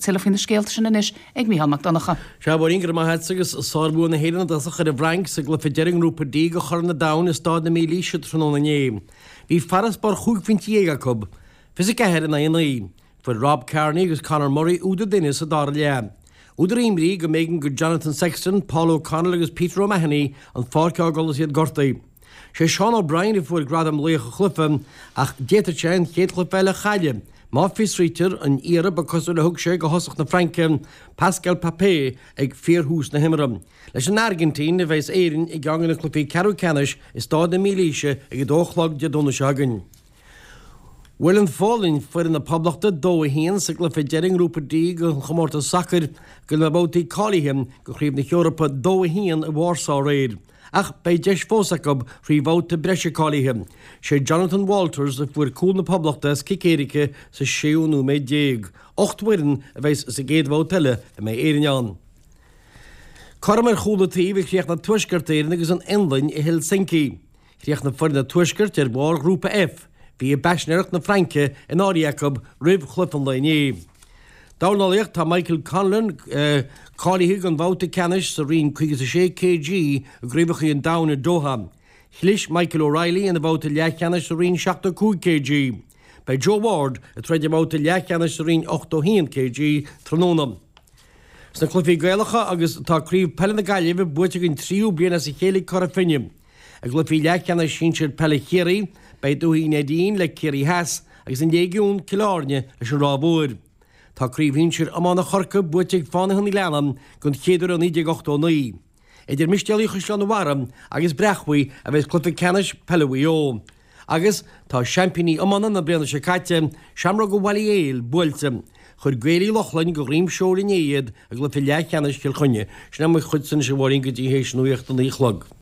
tilh na scéalta sin inis ag Mícheál Mac Donacha. Se bhar ingrid má hesagus sábú na héanana a chur a bhrank sa glufa dearing rúpa dí go chur na dam is stád na mí líise tróna né. Bhí faras bar chuúgfintíega cub, fis a cehéir na inaí, fu Rob Kearney agus Conor Murray úda duine sa dar le. Údar imrí go mégan go Jonathan Sexton, Paul O'Connell agus Peter O'Mahony an fáceá golas iad gortaí. Sé Sean O'Brien fuair gradam léocha chlufa ach détar sé chéad chlufaile chaile. Má fisrítir an ire ba cosú le thug sé go hosach na Franken Pascal Papé ag fearhús na himmeram. Leis an Argentín a bheits éirin i gangan na chlufaí Carol Canis is stád na mílíise ag dóchlag de donna seagan. Willen Fallin fuair na poblachta dó a hían sa glufa dearing rúpa dí go chomórta sacr go le bótaí cálihim go chríomh na Europa dó a hían a Warsaw réid. Ach bei deis fósacab rí bóta breise cálihim. Sé Jonathan Walters a fuair cúl na poblachta cicérice sa séúnú mé déag. 8 wirin a bheits sa géad bótile a mé éirinán. Cormar chúlatíí bhí chríoch na tuisgartéirin agus an Enlain i Helsinki. Chríoch na fuair na tuisgart ar bhar grúpa F. Bhí a beisneach na Franke in áiríacab ribh chlupan lené. Dánaíocht tá Michael Conlon cáilithe an bhóta canis sa rion 56 kg a gríomhacha an dána Doha. Chlis Michael O'Reilly in a bhóta leachcanis sa rion 62 kg. Bei Joe Ward a treidir bhóta leachcanis sa rion 81 kg trónam. Sna clufií gailecha agus tá críomh pelle na gaiileh buite gin tríú bliana sa chéala Corafinium. A glufií leachcanis sin siad pelle chéirí bei dúhí Nadine le Céirí Heas agus an dégiún Kilárne leis an rábúir. Tá críomhhín siar amán na chorca buiteigh fánahan í leanam gon chéadú an 1989. Idir mistealaí chuisleán na bharam agus brechhuí a bheits clufa canis pellehí ó. Agus tá championí amána na bliana se caite seamra go bhhailí éil builte. Chur gréirí lochlainn go rím seoir in éiad a glufa leachcanis Kilchunne, sin am chud san se bhharing go dtí hééis nuíocht an íchlog.